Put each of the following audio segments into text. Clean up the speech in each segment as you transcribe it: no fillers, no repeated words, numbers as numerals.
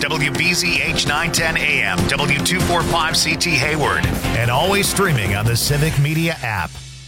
WBZH 910 AM, W245CT Hayward, and always streaming on the Civic Media app.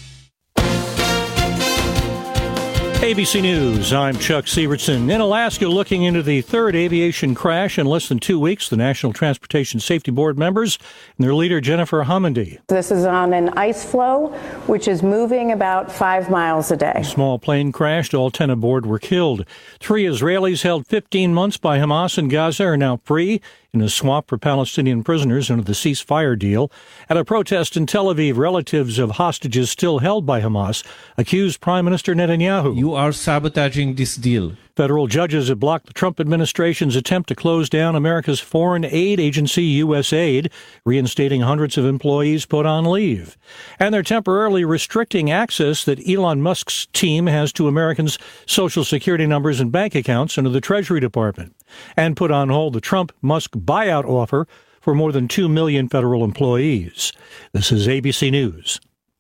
ABC News, I'm Chuck Sievertson. In Alaska, looking into the third aviation crash in less than 2 weeks, the National Transportation Safety Board members and their leader, Jennifer Homendy. This is on an ice floe, which is moving about 5 miles a day. A small plane crashed. All 10 aboard were killed. 3 Israelis held 15 months by Hamas in Gaza are now free in a swap for Palestinian prisoners under the ceasefire deal. At a protest in Tel Aviv, relatives of hostages still held by Hamas accused Prime Minister Netanyahu. You are sabotaging this deal. Federal judges have blocked the Trump administration's attempt to close down America's foreign aid agency, USAID, reinstating hundreds of employees put on leave. And they're temporarily restricting access that Elon Musk's team has to Americans' Social Security numbers and bank accounts under the Treasury Department, and put on hold the Trump-Musk buyout offer for more than 2 million federal employees. This is ABC News.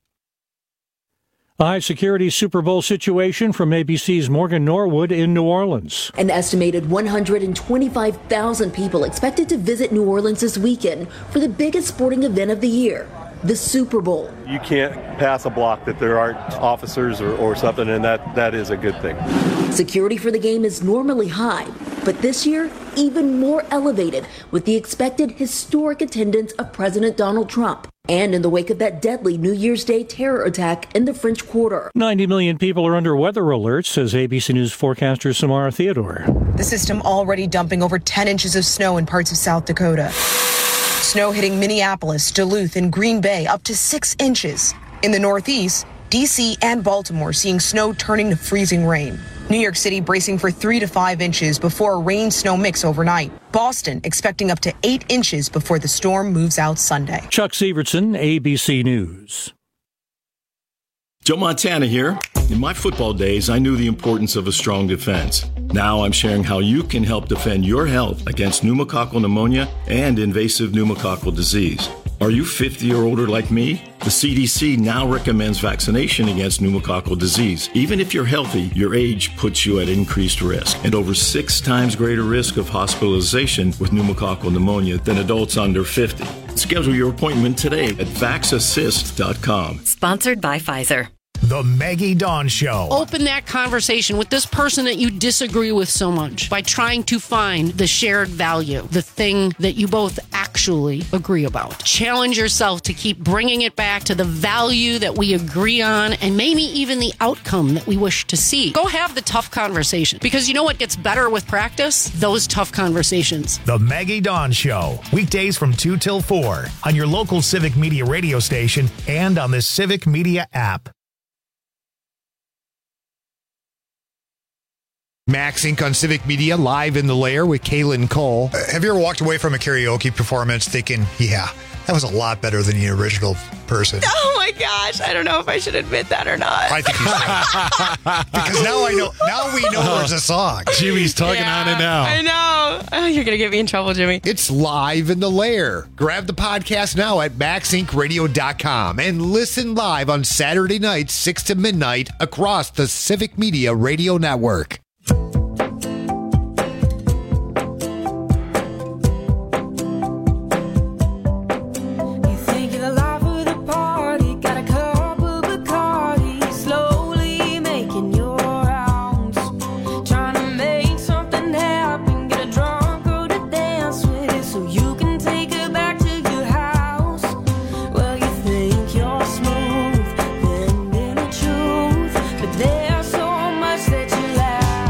A high-security Super Bowl situation from ABC's Morgan Norwood in New Orleans. An estimated 125,000 people expected to visit New Orleans this weekend for the biggest sporting event of the year, the Super Bowl. You can't pass a block that there aren't officers or something, and that is a good thing. Security for the game is normally high, but this year even more elevated with the expected historic attendance of President Donald Trump. And in the wake of that deadly New Year's Day terror attack in the French Quarter. 90 million people are under weather alerts, says ABC News forecaster Samara Theodore. The system already dumping over 10 inches of snow in parts of South Dakota. Snow hitting Minneapolis, Duluth, and Green Bay up to 6 inches. In the Northeast, D.C. and Baltimore seeing snow turning to freezing rain. New York City bracing for 3 to 5 inches before a rain-snow mix overnight. Boston expecting up to 8 inches before the storm moves out Sunday. Chuck Sievertson, ABC News. Joe Montana here. In my football days, I knew the importance of a strong defense. Now I'm sharing how you can help defend your health against pneumococcal pneumonia and invasive pneumococcal disease. Are you 50 or older like me? The CDC now recommends vaccination against pneumococcal disease. Even if you're healthy, your age puts you at increased risk and over 6 times greater risk of hospitalization with pneumococcal pneumonia than adults under 50. Schedule your appointment today at vaxassist.com. Sponsored by Pfizer. The Maggie Dawn Show. Open that conversation with this person that you disagree with so much by trying to find the shared value, the thing that you both actually agree about. Challenge yourself to keep bringing it back to the value that we agree on and maybe even the outcome that we wish to see. Go have the tough conversation, because you know what gets better with practice? Those tough conversations. The Maggie Dawn Show. Weekdays from 2 till 4 on your local Civic Media radio station and on the Civic Media app. Max Inc. on Civic Media, live in the lair with Kaylin Cole. Have you ever walked away from a karaoke performance thinking, yeah, that was a lot better than the original person? Oh my gosh, I don't know if I should admit that or not. I think you should. Because now we know there's a song. Jimmy's talking on it now. I know. Oh, you're going to get me in trouble, Jimmy. It's live in the lair. Grab the podcast now at maxincradio.com and listen live on Saturday nights, 6 to midnight across the Civic Media Radio Network. There's so much that you lack.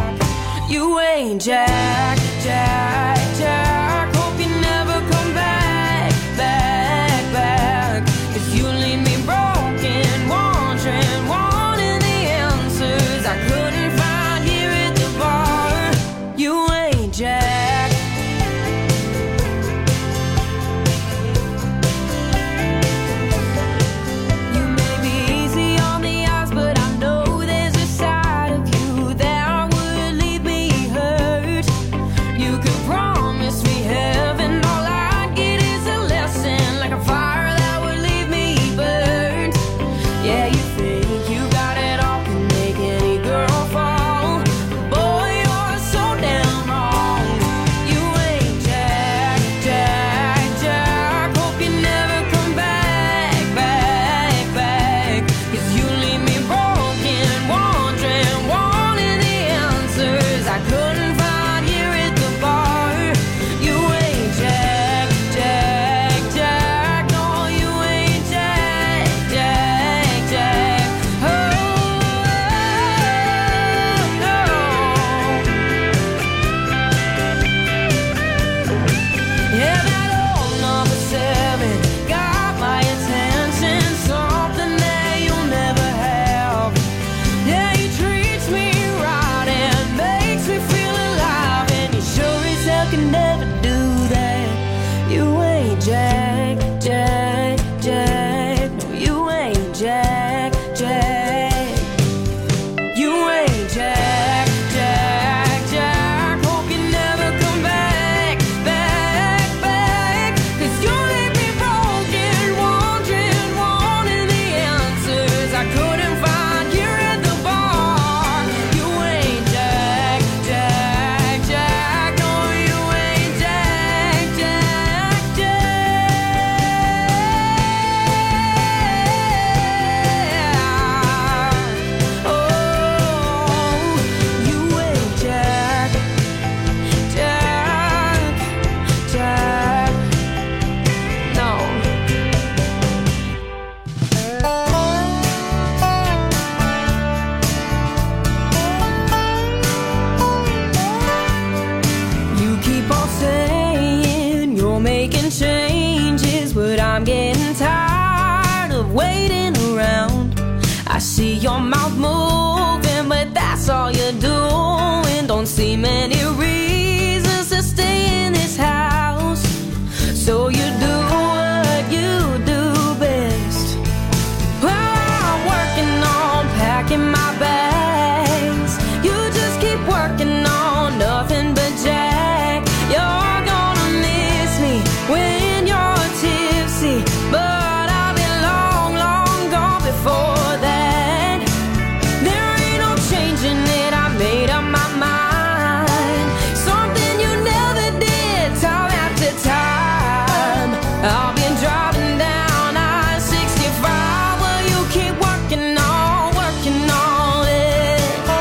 I'm getting tired of waiting around. I see your mouth moving, but that's all you're doing. Don't see many reasons to stay in this house, so you do what you do best. Well, I'm working on packing my bags. You just keep working on nothing but Jack. You're gonna miss me when you're tipsy, but I'll be long, long gone before that. There ain't no changing it, I made up my mind. Something you never did, time after time. I'll be driving down I-65 while you keep working on it.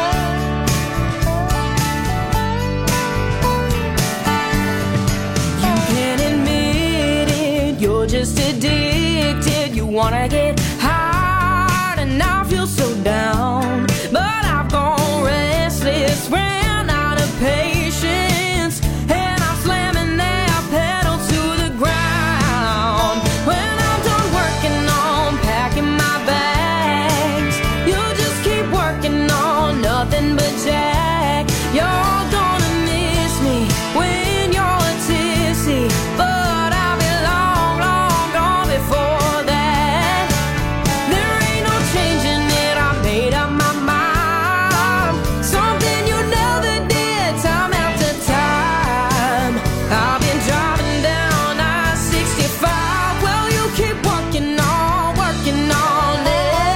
You can't admit it, you're just addicted. You wanna get high and I feel so down, but I've gone restless, ran out of patience, and I'm slamming that pedal to the ground. When I'm done working on packing my bags, you just keep working on nothing but Jack. You're gonna miss me when you're tipsy, but I'll be long, long gone before that. There ain't no changing it, I made up my mind. Something you never did, time after time. I've been driving down I-65, well, you keep working on it.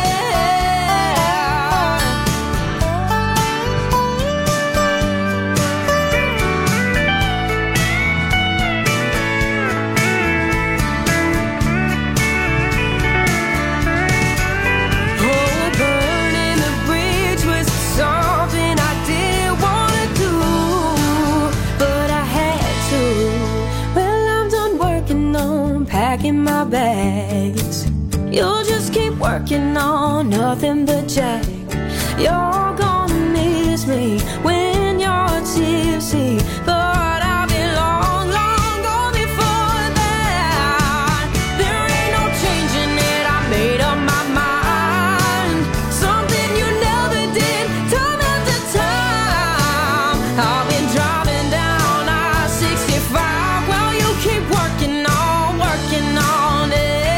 Oh, burning the bridge was something I didn't wanna do, but I had to. Well, I'm done working on packing my bags. You'll just keep working on nothing but Jack. You're gonna miss me when you're tipsy, but I'll be long, long gone before that. There ain't no changing it, I made up my mind. Something you never did, time after time. I've been driving down I-65 while you keep working on it.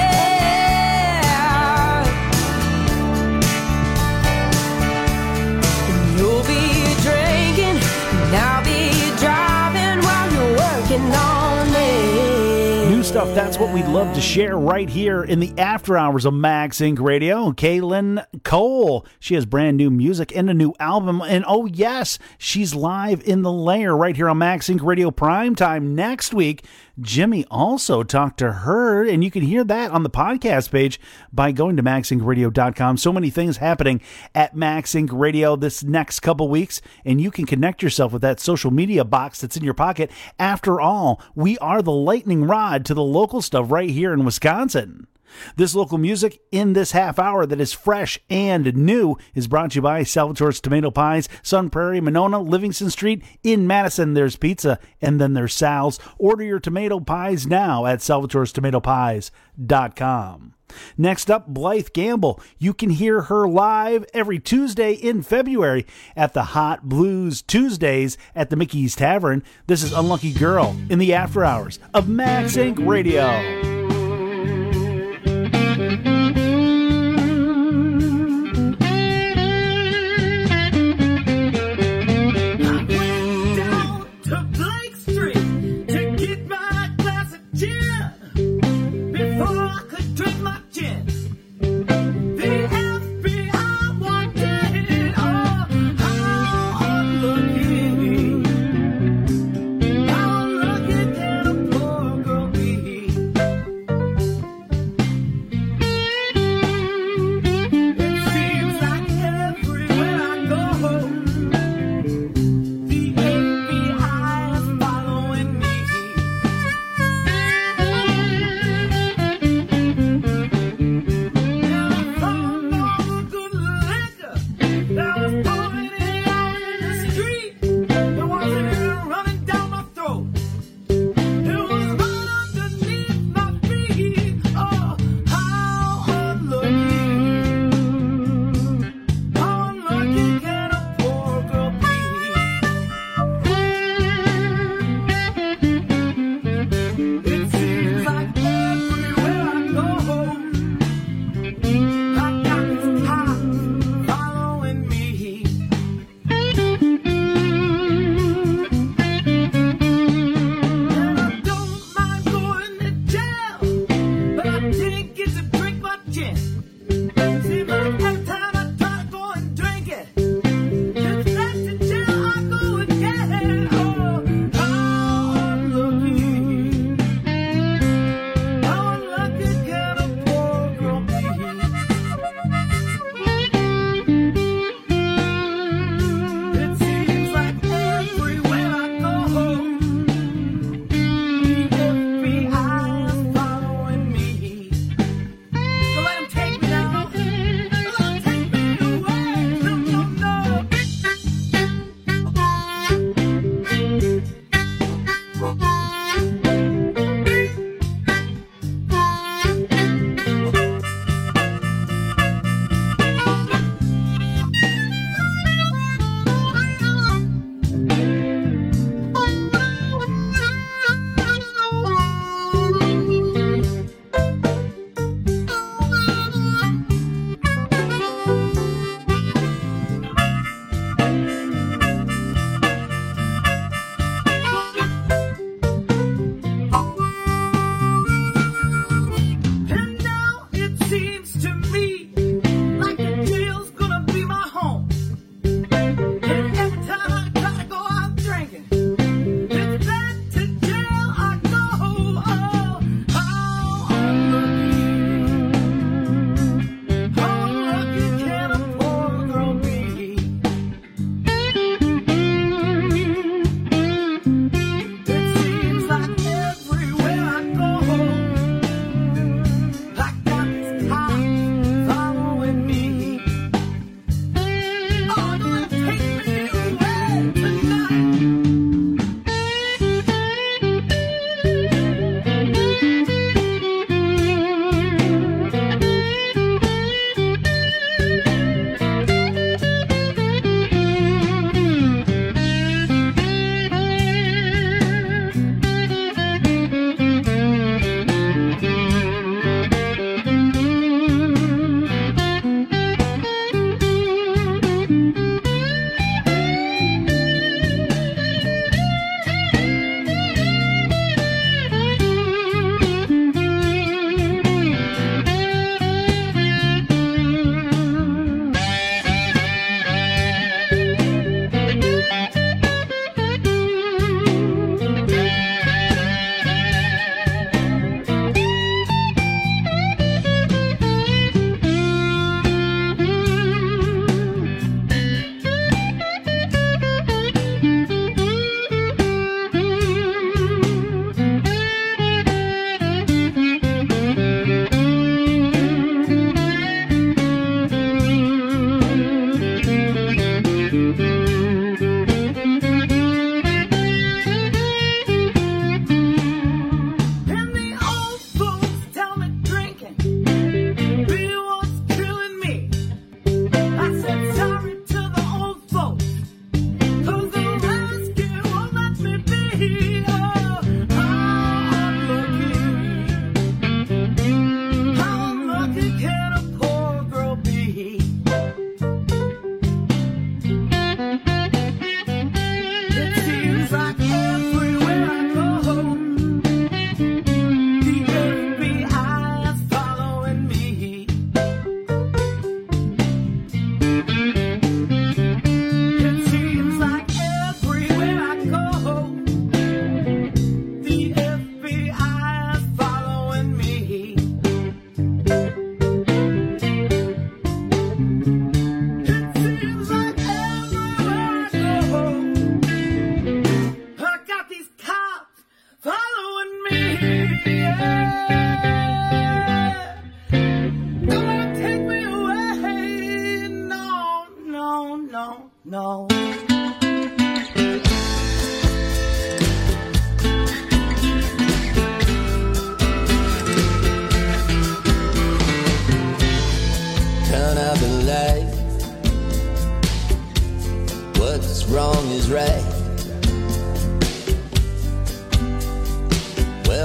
You'll be drinking, and I'll be driving while you're working on it. New stuff, that's what we'd love to share right here in the after hours of Max Inc. Radio. Kaylin Cole, she has brand new music and a new album. And oh yes, she's live in the Lair right here on Max Inc. Radio Primetime next week. Jimmy also talked to her, and you can hear that on the podcast page by going to maxincradio.com. So many things happening at Max Inc. Radio this next couple weeks, and you can connect yourself with that social media box that's in your pocket. After all, we are the lightning rod to the local stuff right here in Wisconsin. This local music in this half hour that is fresh and new is brought to you by Salvatore's Tomato Pies, Sun Prairie, Monona, Livingston Street. In Madison, there's pizza, and then there's Sal's. Order your tomato pies now at salvatorestomatopies.com. Next up, Blythe Gamble. You can hear her live every Tuesday in February at the Hot Blues Tuesdays at the Mickey's Tavern. This is Unlucky Girl in the after hours of Max Inc. Radio.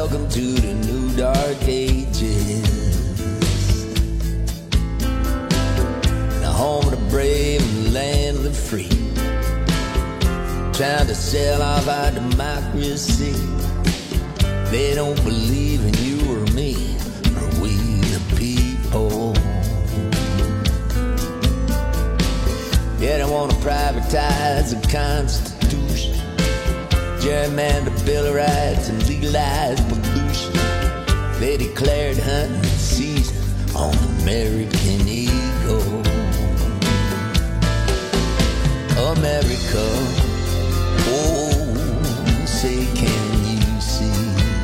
Welcome to the new dark ages. The home of the brave and land of the free. Trying to sell off our democracy. They don't believe in you or me, or we the people. Yeah, they want to privatize the Constitution, gerrymander the Bill of Rights, and legalize pollution. They declared hunting season on American eagle. America, oh, say can you see?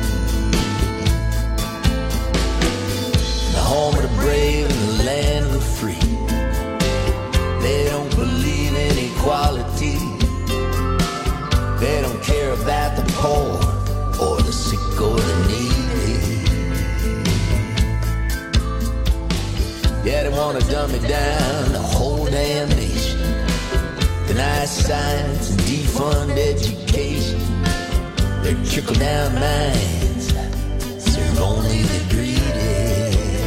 The home of the brave and the land of the free. They don't believe in equality. They don't care about the poor or the sick or the needy. Yeah, they want to dumb it down, the whole damn nation. Deny science and defund education. Their trickle-down minds serve only the greedy.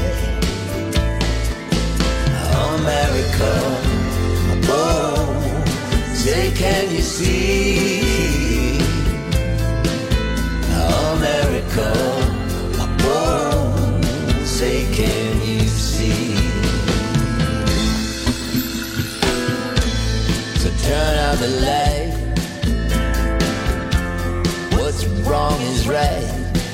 America, oh, say can you see? America, oh, say can you see? So turn out the light. What's wrong is right.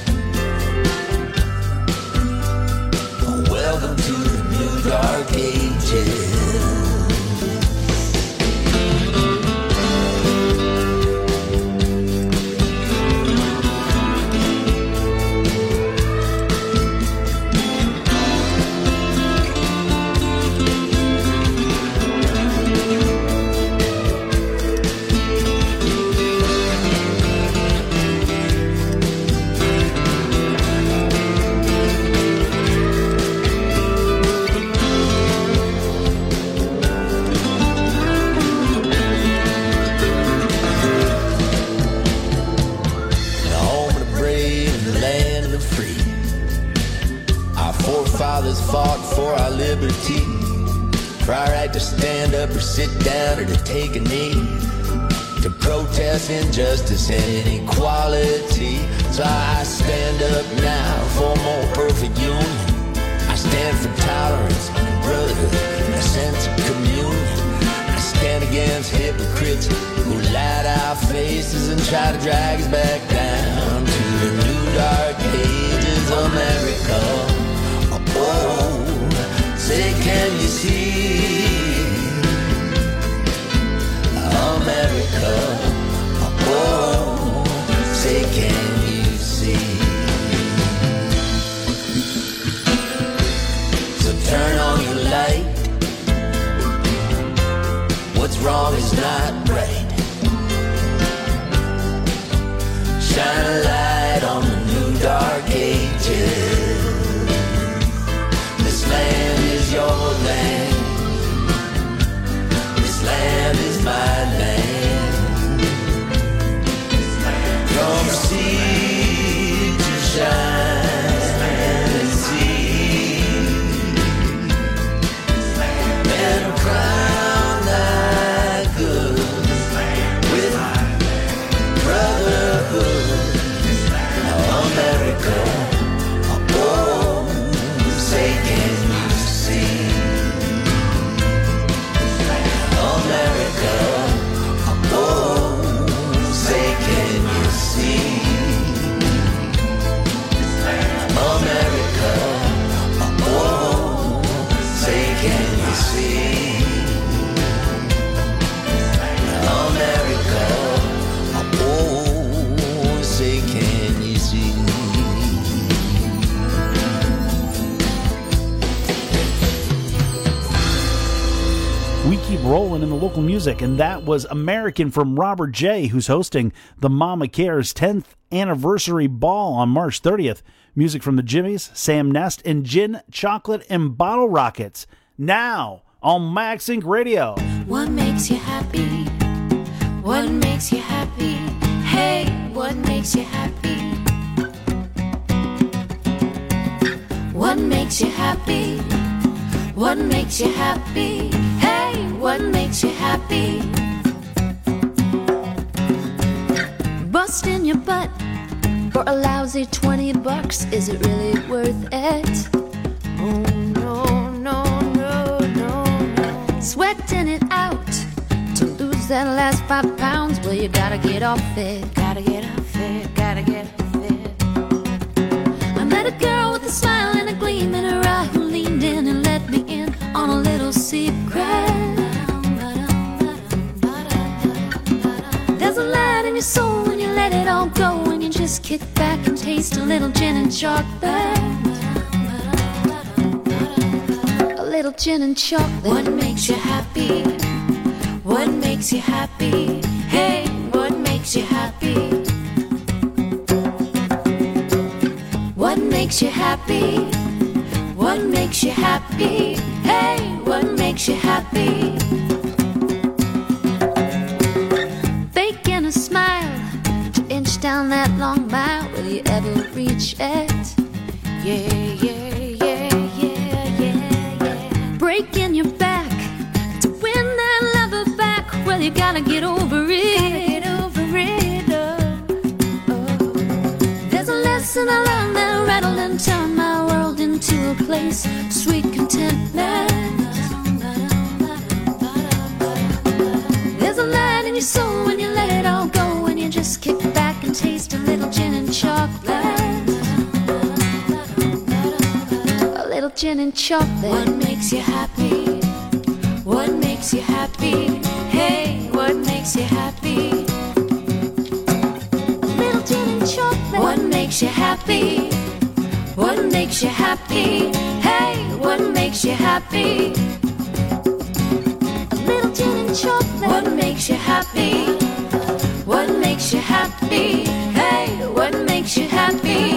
Welcome to the new dark ages. Fought for our liberty, for our right to stand up or sit down or to take a knee, to protest injustice and inequality. So I stand up now for a more perfect union. I stand for tolerance and brotherhood and a sense of communion. I stand against hypocrites who lie to our faces and try to drag us back down to the new dark ages. America, oh, say can you see? America, oh, say can you see? So turn on your light. What's wrong is not right. Shine a light on the new dark ages. This land is your land. This land is my land. From sea to shining sea, and crown thy good with brotherhood. America, oh, say can you see? America, oh, say can you see? America, oh, say can you see? America, oh, say can you see? We keep rolling in the local music, and that was American from Robert J., who's hosting the Mama Cares 10th Anniversary Ball on March 30th. Music from the Jimmies, Sam Nest, and Gin, Chocolate, and Bottle Rockets. Now on Max Inc. Radio. What makes you happy? What makes you happy? Hey, what makes you happy? What makes you happy? What makes you happy? Hey, what makes you happy? Busting your butt for a lousy $20, is it really worth it? Oh no, no, no, no, no. Sweating it out to lose that last 5 pounds. Well, you gotta get off it. Gotta get off it. Gotta get off it. I met a girl with a smile and a gleam in her eye who leaned in and let me in on a little secret. There's a light in your soul when you let it all go, and you just kick back and taste a little gin and chocolate. A little gin and chocolate. What makes you happy? What makes you happy? Hey, what makes you happy? What makes you happy? What makes you happy? Hey, what makes you happy? Faking a smile to inch down that long mile. Will you ever reach it? Yeah, yeah, yeah, yeah, yeah, yeah. Breaking your back to win that lover back. Well, you gotta get over it. Gotta get over it. Oh, oh. There's a lesson I learned that rattled and turned my world into a place of sweet contentment. There's a light in your soul when you let it all go, and you just kick back and taste a little gin and chocolate. A little gin and chocolate. What makes you happy? What makes you happy? Hey, what makes you happy? A little gin and chocolate. What makes you happy? What makes you happy? Hey, what makes you happy? A little gin and chocolate. What makes you happy? What makes you happy? Hey, what makes you happy?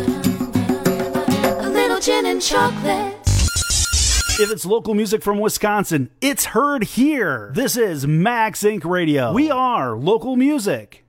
A little gin and chocolate. If it's local music from Wisconsin, it's heard here. This is Max Inc. Radio. We are local music.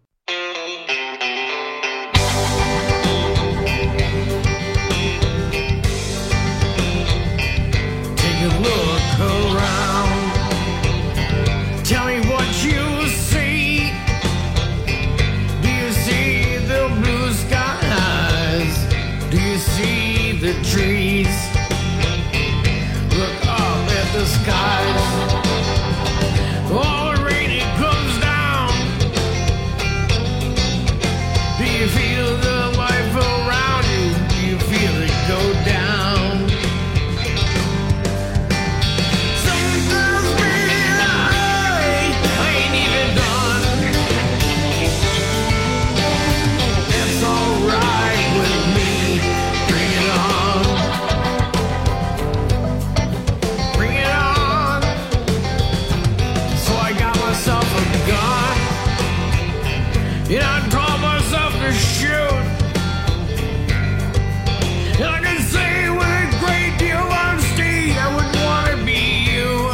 Look around, tell me what you see. Do you see the blue skies? Do you see the trees? Look up at the skies. Oh, the rain, it comes down. Do you feel the life around you? Do you feel it go down? And I taught myself to shoot. And I can say with a great deal of honesty, I would want to be you.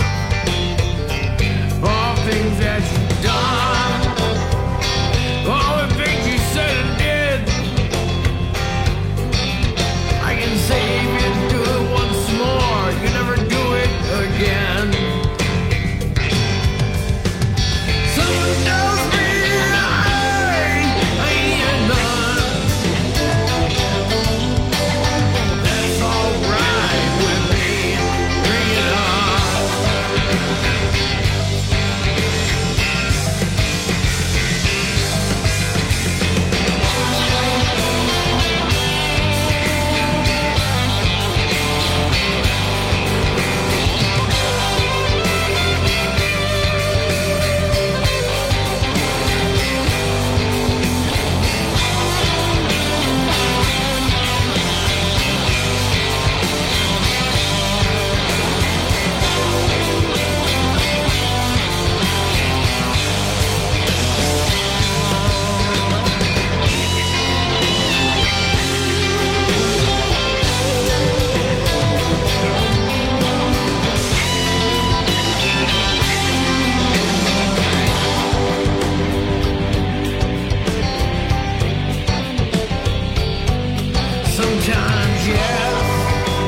All things that you've done, all the things you said and did. I can say if you do it once more, you never do it again. Someone tells me Sometimes, yeah,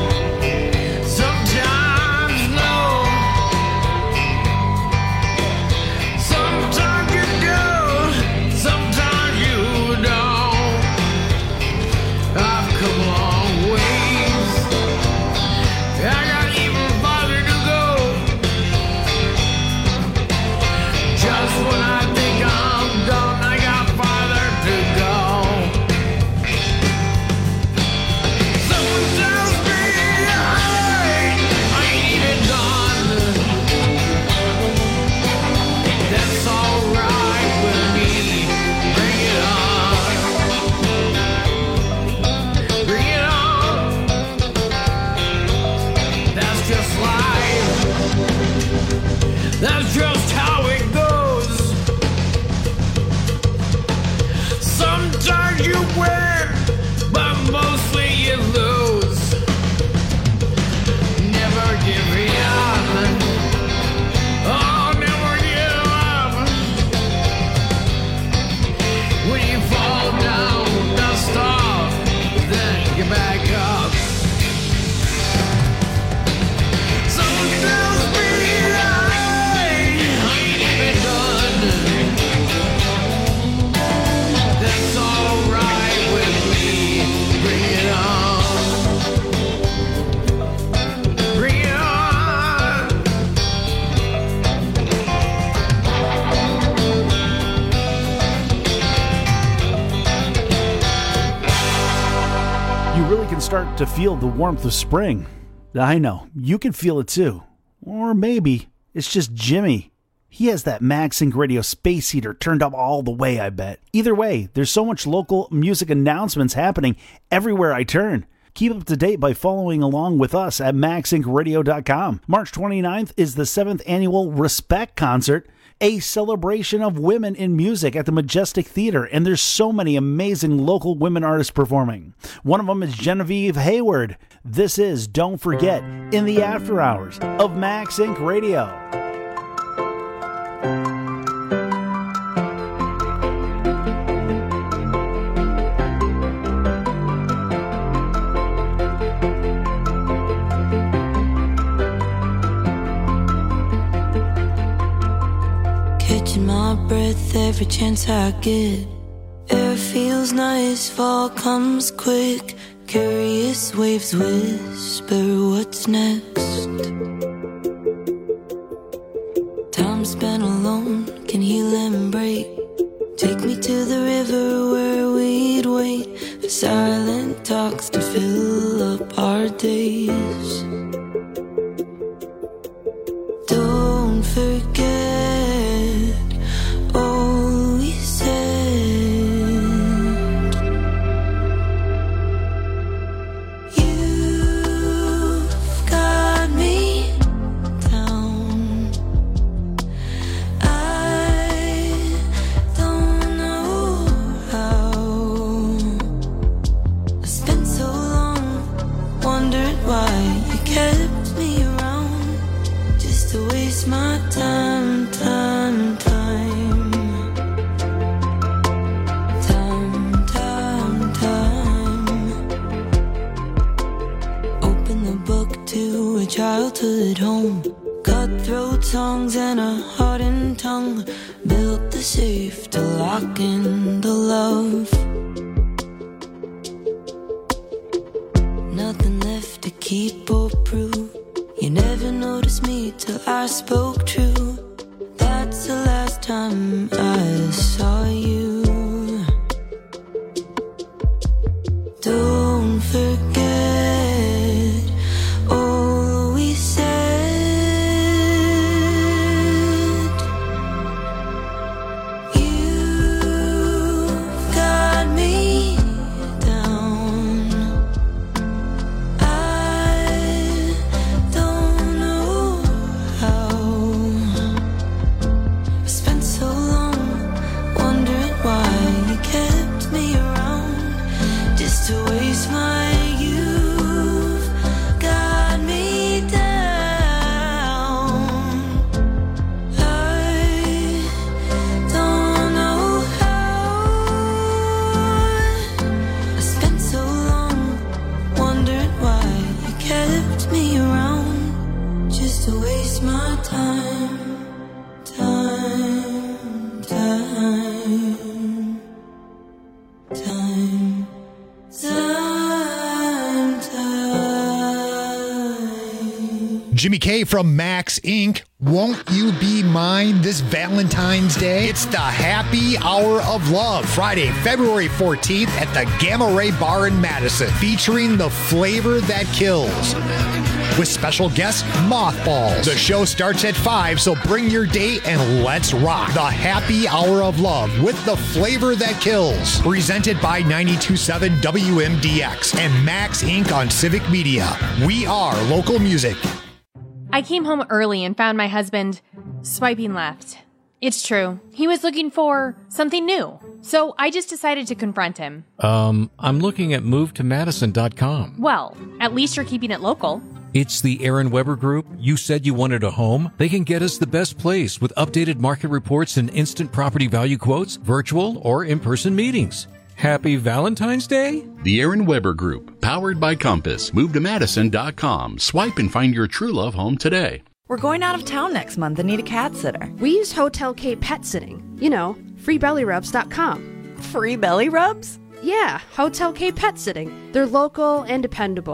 You really can start to feel the warmth of spring. I know, you can feel it too. Or maybe it's just Jimmy. He has that MagSync Radio space heater turned up all the way, I bet. Either way, there's so much local music announcements happening everywhere I turn. Keep up to date by following along with us at MagSyncRadio.com. March 29th is the 7th annual Respect Concert, a celebration of women in music at the Majestic Theater, and there's so many amazing local women artists performing. One of them is Genevieve Hayward. This is Don't Forget in the After Hours of MagSync Radio. Catching my breath every chance I get. Air feels nice, fall comes quick. Curious waves whisper what's next. Time spent alone can heal and break. Take me to the river where we'd wait for silent talks to fill up our days. Don't forget all we said. You've got me down. I don't know how. I spent so long wondering why you kept me around, just to waste my time. Open the book to a childhood home. Cutthroat songs and a hardened tongue. Built the safe to lock in the love. Nothing left to keep or prove. You never noticed me till I spoke true. That's the last time I saw you. Don't forget all we said. You've got me down. I don't know how. I spent so long wondering why you kept me around, just to waste my youth. Got me down. I don't know how. I spent so long wondering why you kept me around, just to waste my time. Time, time, time, time, time. Jimmy K from Max Inc. Won't you be mine this Valentine's Day? It's the Happy Hour of Love, Friday, February 14th at the Gamma Ray Bar in Madison, featuring the flavor that kills. With special guest Mothballs. The show starts at 5, so bring your date and let's rock. The Happy Hour of Love with the flavor that kills. Presented by 92.7 WMDX and Max Inc. on Civic Media. We are local music. I came home early and found my husband swiping left. It's true. He was looking for something new. So I just decided to confront him. I'm looking at movetomadison.com. Well, at least you're keeping it local. It's the Aaron Weber Group. You said you wanted a home. They can get us the best place with updated market reports and instant property value quotes, virtual or in-person meetings. Happy Valentine's Day? The Aaron Weber Group, powered by Compass. Movetomadison.com. Swipe and find your true love home today. We're going out of town next month and need a cat sitter. We use Hotel K Pet Sitting. You know, freebellyrubs.com. Free belly rubs? Yeah, Hotel K Pet Sitting. They're local and dependable.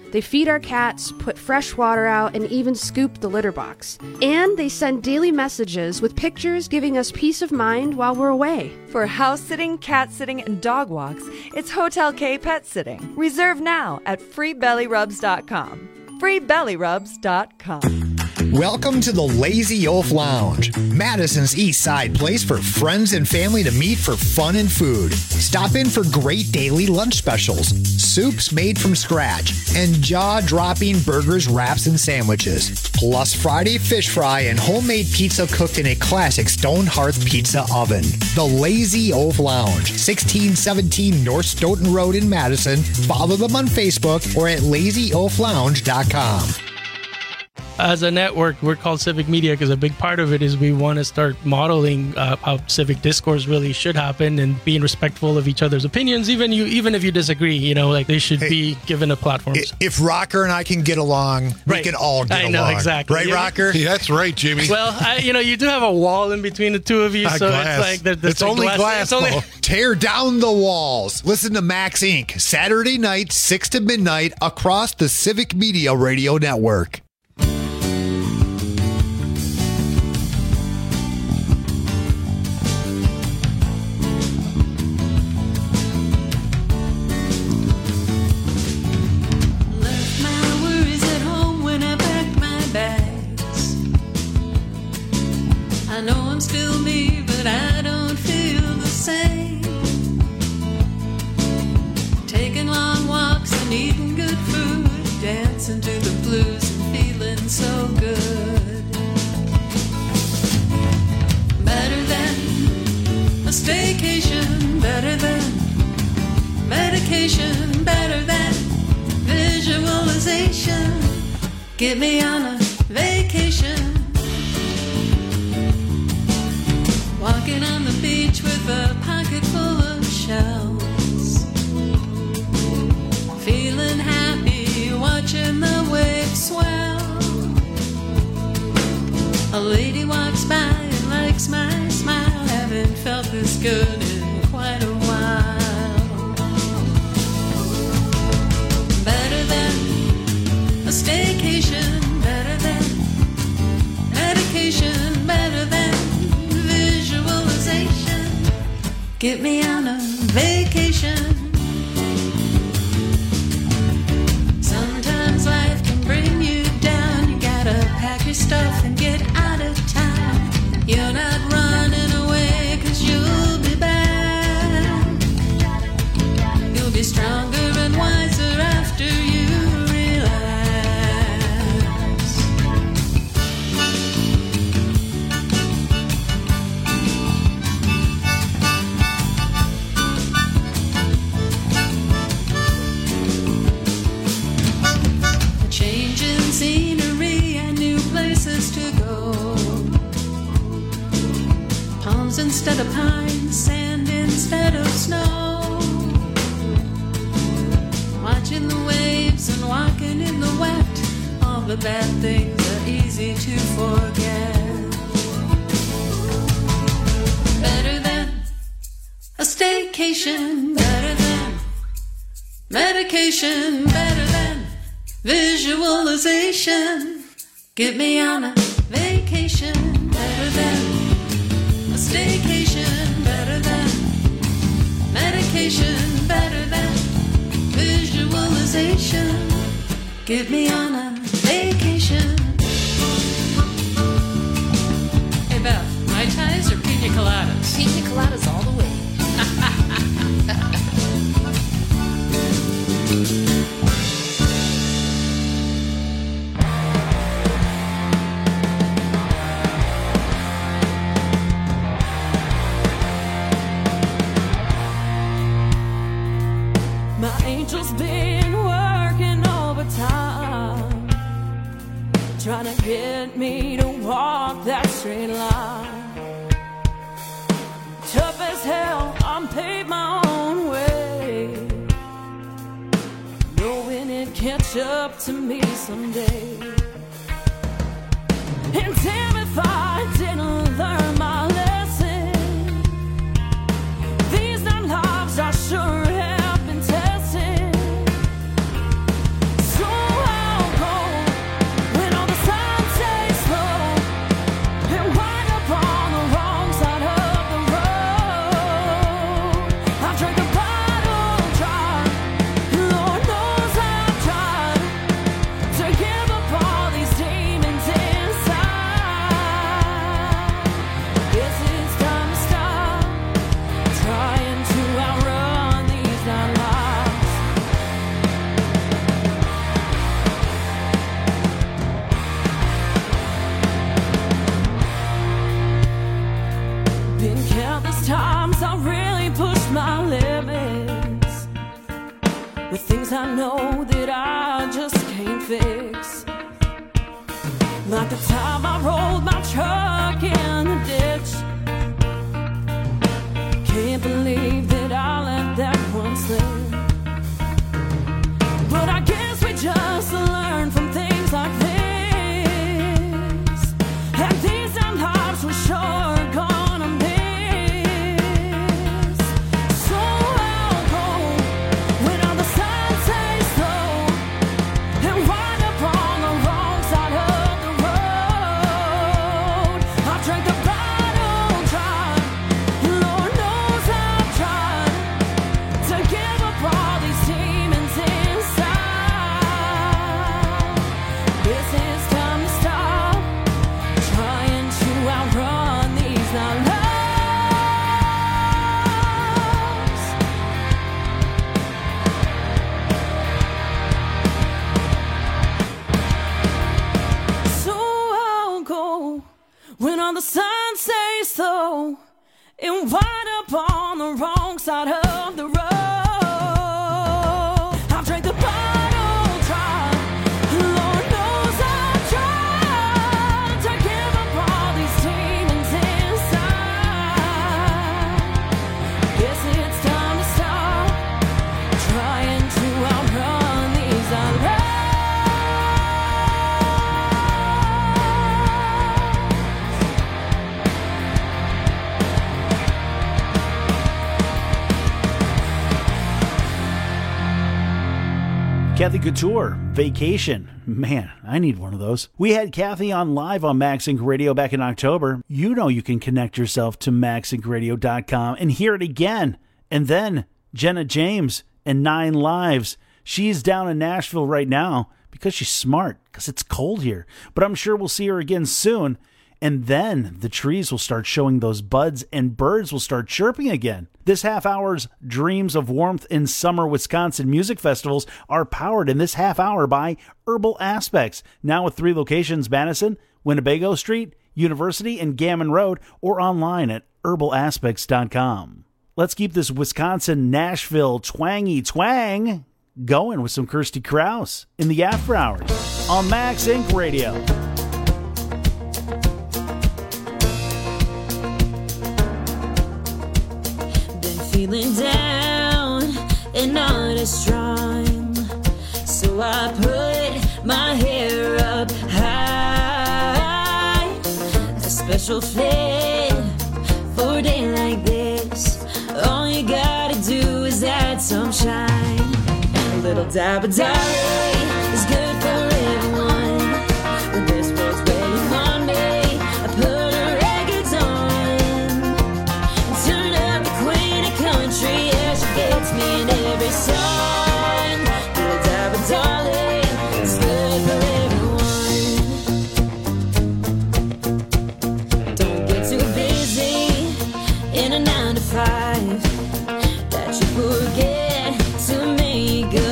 They feed our cats, put fresh water out, and even scoop the litter box. And they send daily messages with pictures giving us peace of mind while we're away. For house sitting, cat sitting, and dog walks, it's Hotel K Pet Sitting. Reserve now at freebellyrubs.com. freebellyrubs.com. Welcome to the Lazy Oaf Lounge, Madison's East Side place for friends and family to meet for fun and food. Stop in for great daily lunch specials, soups made from scratch, and jaw-dropping burgers, wraps, and sandwiches. Plus Friday fish fry and homemade pizza cooked in a classic stone hearth pizza oven. The Lazy Oaf Lounge, 1617 North Stoughton Road in Madison. Follow them on Facebook or at lazyoaflounge.com. As a network, we're called Civic Media because a big part of it is we want to start modeling how civic discourse really should happen and being respectful of each other's opinions, even if you disagree. Like they should be given a platform. If Rocker and I can get along, we can all get along. I know, exactly. Right, Rocker? Yeah, that's right, Jimmy. Well, you do have a wall in between the two of you, so glass. It's like it's only glass. Tear down the walls. Listen to Max Inc. Saturday night, 6 to midnight, across the Civic Media Radio Network. I know I'm still me, but I don't feel the same. Taking long walks and eating good food, dancing to the blues and feeling so good. Better than a staycation, better than medication, better than visualization. Get me on a vacation. Walking on the beach with a pocket full of shells. Feeling happy, watching the waves swell. A lady walks by and likes my smile. Haven't felt this good in quite a while. Better than a staycation, better than medication, better than visualization. Get me on a vacation. Sometimes life can bring you down. You gotta pack your stuff and get out of town. You're not running away, 'cause you'll be back. You'll be stronger and wiser after you relax. Changing scenery and new places to go. Palms instead of pines, sand instead of snow. Watching the waves and walking in the wet. All the bad things are easy to forget. Better than a staycation, better than medication, better than visualization. Get me on a vacation, better than a staycation, better than medication, better than visualization. Get me on a vacation. Hey Beth, Mai Tais or pina coladas? Pina coladas all the way. My angel's been working overtime, trying to get me to walk that straight line. Tough as hell, I'm paid my own way, knowing it catch up to me someday. And damn if I didn't learn my lesson. These lives I sure have been tested. So the things I know that I just can't fix. Like the time I rolled my truck in the ditch. Can't believe that I let that one slip. But I guess we just learn from things like this. And these damn lives we're sure gonna miss. So I'll go when all the sun says slow and wind up on the wrong side of the road. I drank the bottle dry. Lord knows I've tried to give up all these demons inside. This is time to stop trying to outrun these now lives. So I'll go when all the sun says so and wind up on the wrong side of the road. I've drank the bottle dry. Lord knows I've tried to give up all these demons inside. Guess it's time to stop trying to outrun these lives. Kathy Couture, Vacation. Man, I need one of those. We had Kathy on live on Max Inc. Radio back in October. You know you can connect yourself to maxincradio.com and hear it again. And then Jenna James and 9 Lives. She's down in Nashville right now because she's smart, because it's cold here. But I'm sure we'll see her again soon. And then the trees will start showing those buds and birds will start chirping again. This half hour's Dreams of Warmth in Summer Wisconsin music festivals are powered in this half hour by Herbal Aspects. Now with 3 locations, Madison, Winnebago Street, University, and Gammon Road, or online at herbalaspects.com. Let's keep this Wisconsin Nashville twangy twang going with some Kirsty Krause in the after hours on Max Inc. Radio. Feeling down and not as strong, so I put my hair up high. A special fit for a day like this. All you gotta do is add some shine. A little dab of Dolly is good for everyone. When this world's waiting on me, I put her records on. Turn up the Queen of Country, yeah, she gets me in every song. Little dab of Dolly is good for everyone. Don't get too busy in a 9 to 5 that you forget to make a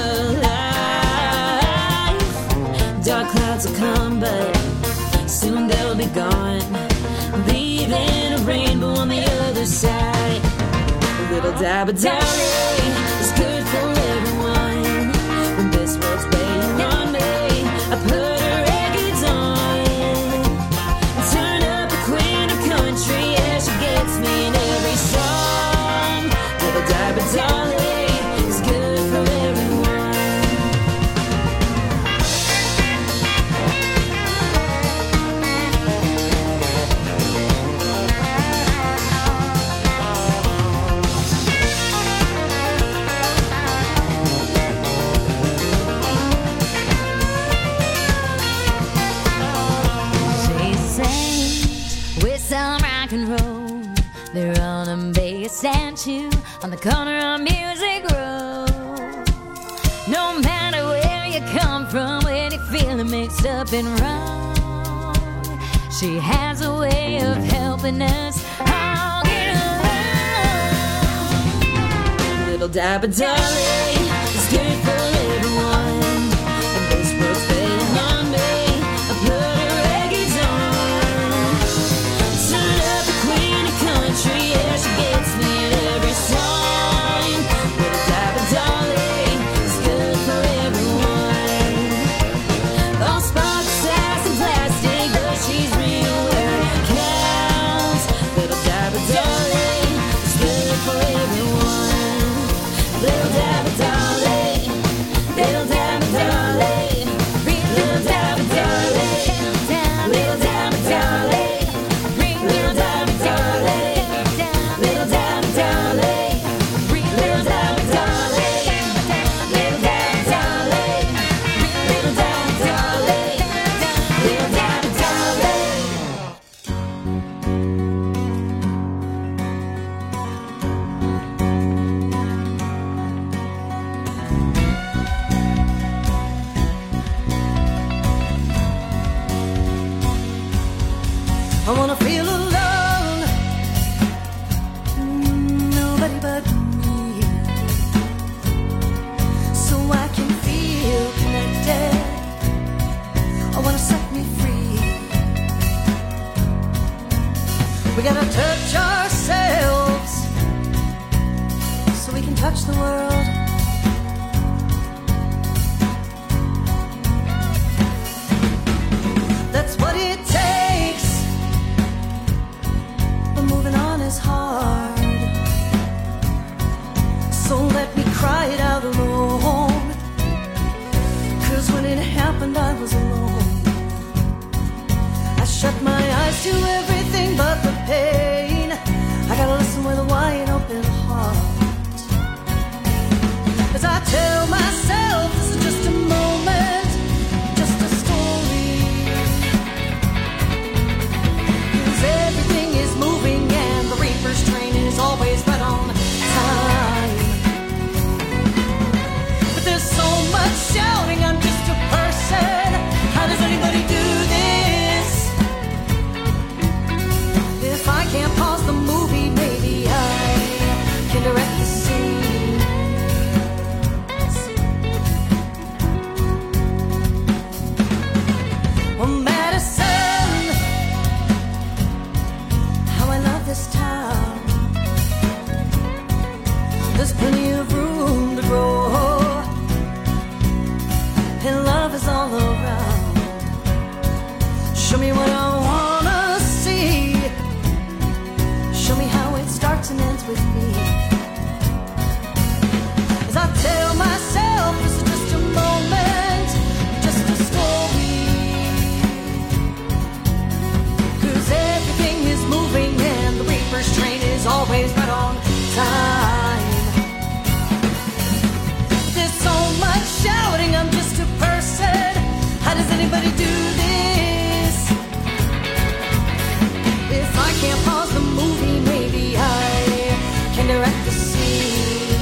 life. Dark clouds will come, but soon they'll be gone, leaving a rainbow on the other side. A little dab of Dolly is good for everyone. When this world's waiting on me, I put her records on. Turn up the Queen of Country, yeah, she gets me in every song. Little dab of Dolly is good for everyone. She sings with some rock and roll. They're on a big statue on the corner of Music Road. No matter where you come from, when you're feeling mixed up and wrong, she has a way of helping us all get along. Little dab of Dolly is good for everyone. And this world's waiting on me, I put her records on. Turn up the Queen of Country, yeah, she gets me in every song. Little dab of Dolly is good gotta touch ourselves so we can touch the world. That's what it takes, but moving on is hard. So let me cry it out alone, 'cause when it happened I was alone. I shut my eyes to everything but the pain. I gotta listen with a wide open heart, as I tell myself this is just a moment, just a story. 'Cause everything is moving and the reaper's train is always right on time. But there's so much shouting, I'm just a person. How does anybody do this? If I can't pause the movie, maybe I can direct the scene. Well, Madison, how I love this town. There's plenty of room to grow, and love is all around. Show me what I wanna see. Show me how it starts and ends with me. As I tell myself this is just a moment, just a story. 'Cause everything is moving and the reaper's train is always right on time. There's so much shouting, I'm just a person. How does anybody do this? If I can't pause the movie, maybe I can direct the scene.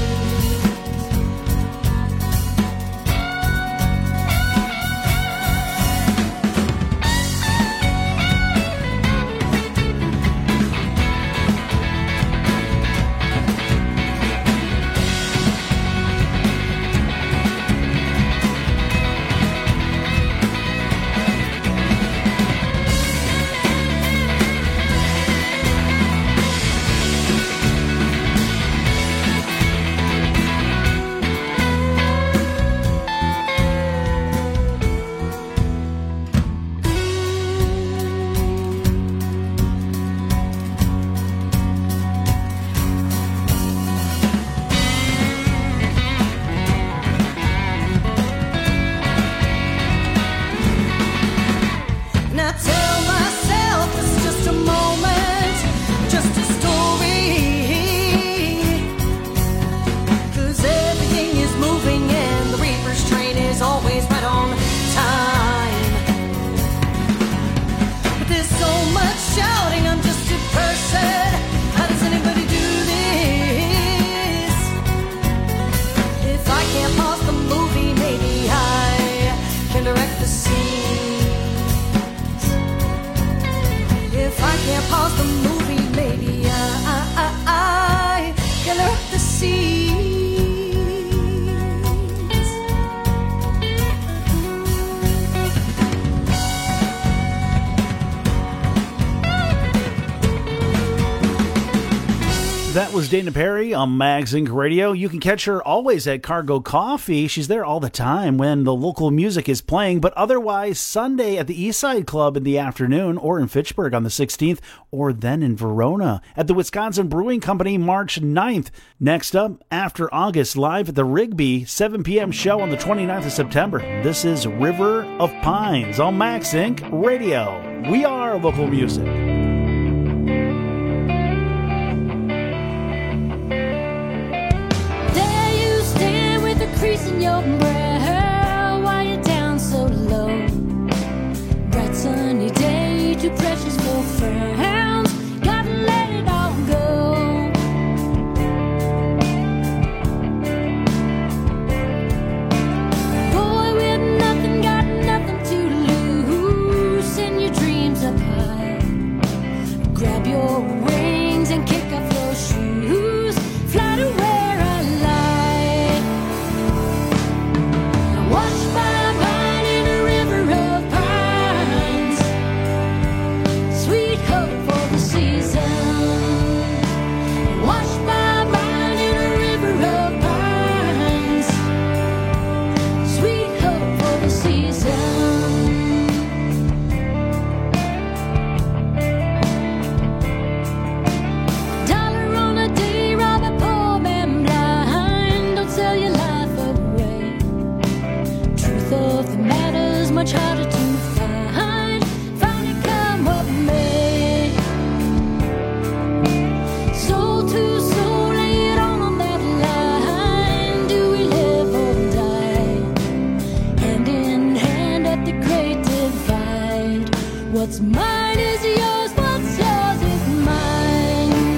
And I tell myself this is just a moment, just a story. 'Cause everything is moving and the reaper's train is always right on time. But there's so much shouting, I'm just a person. How does anybody do this? If I can't pause the movie, maybe I can direct the scene. If I can't pause the movie, maybe I can direct the scenes. That was Dana Perry on Mags Inc. Radio. You can catch her always at Cargo Coffee. She's there all the time when the local music is playing, but otherwise Sunday at the Eastside Club in the afternoon, or in Fitchburg on the 16th, or then in Verona at the Wisconsin Brewing Company March 9th. Next up, After August, live at the Rigby, 7 p.m. show on the 29th of September. This is River of Pines on Mags Inc. Radio. We are local music. Crease in your brow, why you down so low? Bright sunny day, too precious for frowns. Gotta let it all go. Boy with nothing, got nothing to lose. Send your dreams up high. much harder to find. Finally come what may. Soul to soul, lay it on that line. Do we live or die? Hand in hand at the great divide. What's mine is yours, what's yours is mine.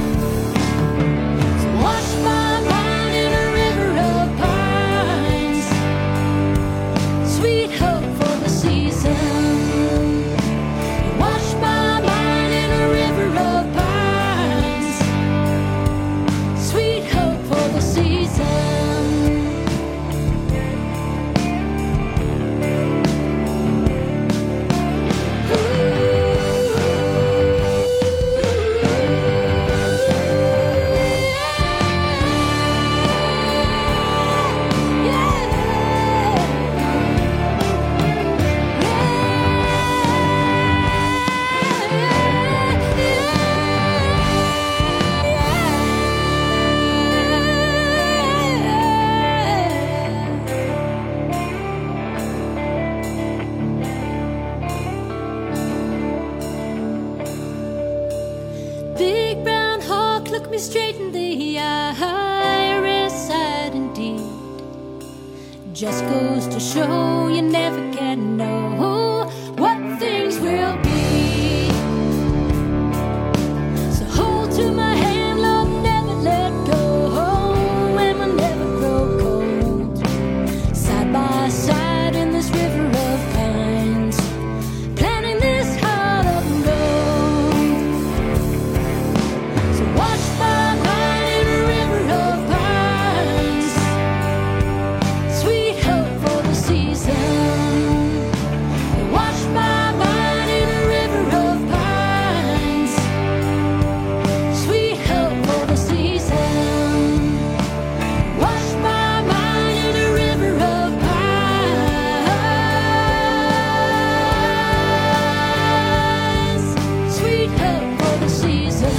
So wash my mind in a river of pines. Sweet hope for the season. Wash my mind in a river of pines. Sweet hope for the season. Big brown hawk, look me straight in the eye. Reside indeed. Just goes to show you never can know what things will be. So hold to my hand, Lord, never let go. And we'll never grow cold. Side by side in this river of pines, planting this heart of gold. So wash my mind in a river of pines. Sweet hope for the season. Wash my mind in a river of pines. Sweet hope for the season. Wash my mind in a river of pines. Sweet hope for the season.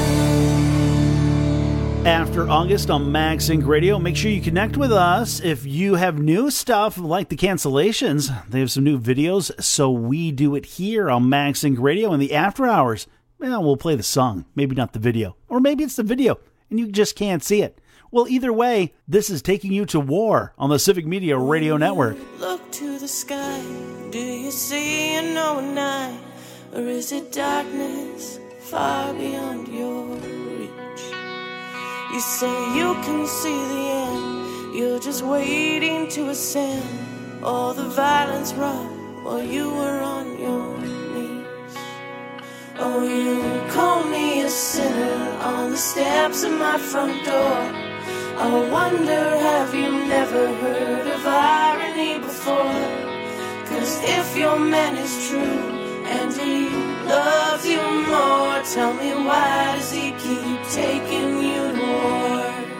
After August on Max Inc. Radio, make sure you connect with us. If you have new stuff like the cancellations, they have some new videos, so we do it here on Max Inc. Radio in the after hours. Well, we'll play the song, maybe not the video. Or maybe it's the video, and you just can't see it. Well, either way, this is Taking You to War on the Civic Media Radio Network. Look to the sky. Do you see an knowing night? Or is it darkness far beyond your reach? You say you can see the end. You're just waiting to ascend. All the violence wrought while you were on your knees. Oh, you call me a sinner on the steps of my front door. I wonder, have you never heard of irony before? 'Cause if your man is true and he loves you more, tell me, why does he keep taking you to war?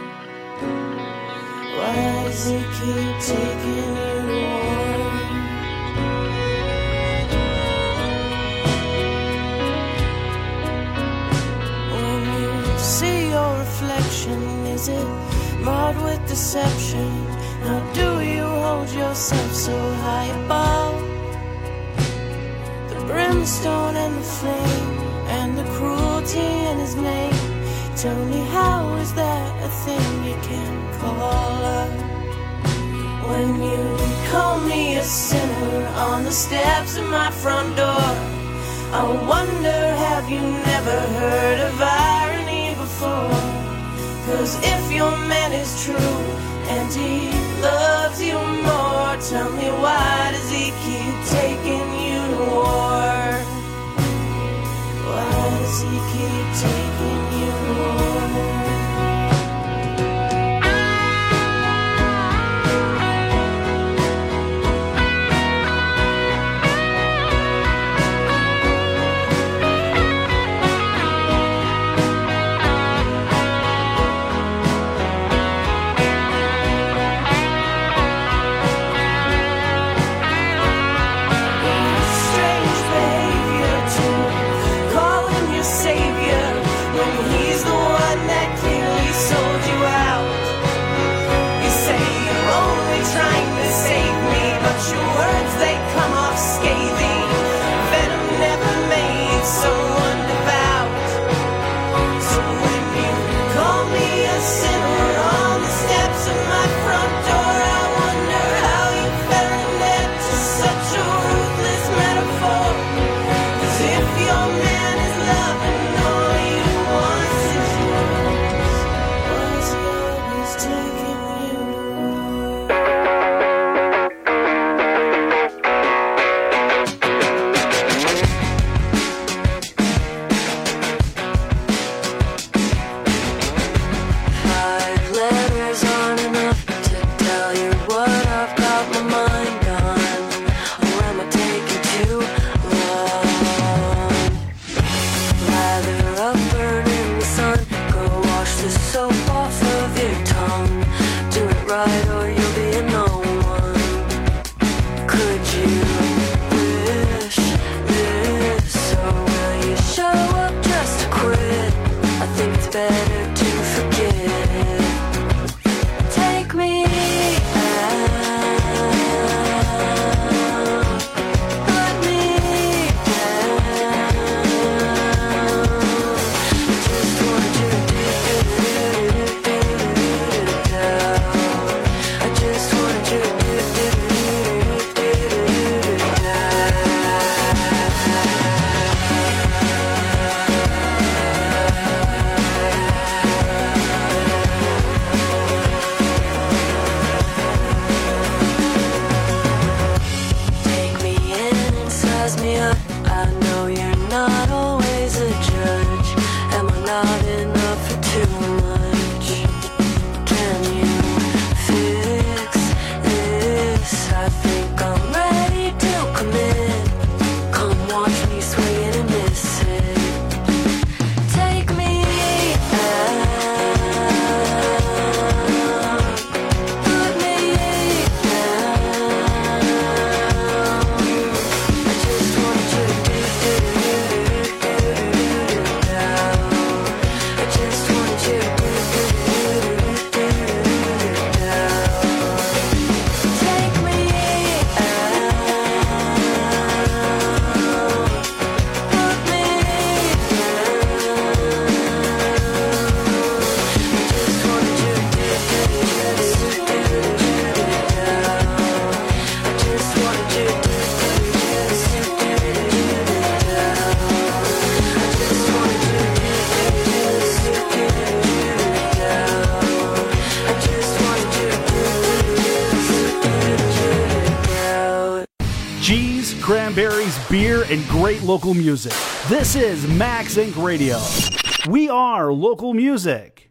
Why does he keep taking you to war? When you see your reflection, is it marred with deception? How do you hold yourself so high above the brimstone and the flame and the cruelty in his name? Tell me, how is that a thing you can call love? When you call me a sinner on the steps of my front door, I wonder, have you never heard of irony before? 'Cause if your man is true and he loves you more, tell me, why does he keep taking you to war? Why does he keep taking you to war? cranberries, beer, and great local music. This is Max Inc. Radio. We are local music.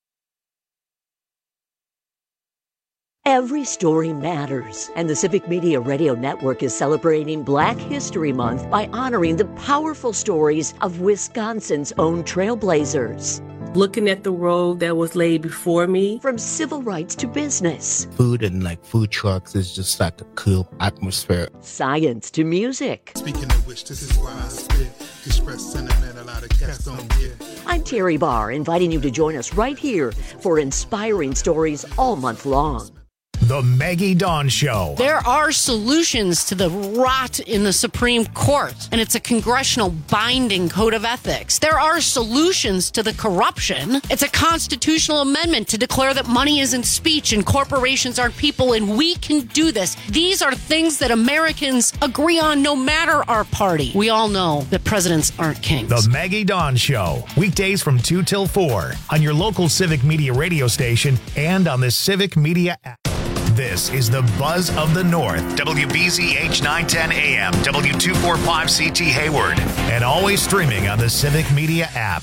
Every story matters, and the Civic Media Radio Network is celebrating Black History Month by honoring the powerful stories of Wisconsin's own trailblazers. Looking at the road that was laid before me. From civil rights to business. Food and food trucks is just like a cool atmosphere. Science to music. Speaking of which, this is why I spit. Express sentiment a lot of cats don't get. I'm Terry Barr, inviting you to join us right here for inspiring stories all month long. The Maggie Dawn Show. There are solutions to the rot in the Supreme Court, and it's a congressional binding code of ethics. There are solutions to the corruption. It's a constitutional amendment to declare that money isn't speech and corporations aren't people, and we can do this. These are things that Americans agree on no matter our party. We all know that presidents aren't kings. The Maggie Dawn Show. Weekdays from 2 till 4 on your local Civic Media radio station and on the Civic Media app. This is the Buzz of the North, WBZH 910 AM, W245CT Hayward, and always streaming on the Civic Media app.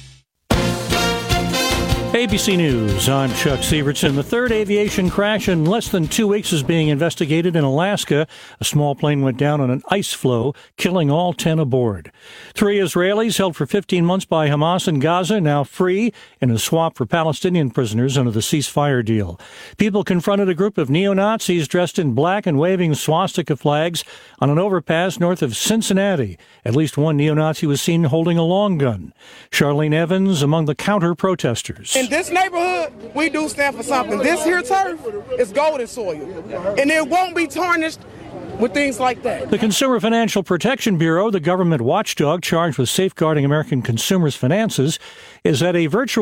ABC News, I'm Chuck Sievertson. The third aviation crash in less than 2 weeks is being investigated in Alaska. A small plane went down on an ice floe, killing all 10 aboard. 3 Israelis held for 15 months by Hamas in Gaza, now free in a swap for Palestinian prisoners under the ceasefire deal. People confronted a group of neo-Nazis dressed in black and waving swastika flags on an overpass north of Cincinnati. At least one neo-Nazi was seen holding a long gun. Charlene Evans among the counter-protesters. In this neighborhood, we do stand for something. This here turf is golden soil, and it won't be tarnished with things like that. The Consumer Financial Protection Bureau, the government watchdog charged with safeguarding American consumers' finances, is at a virtual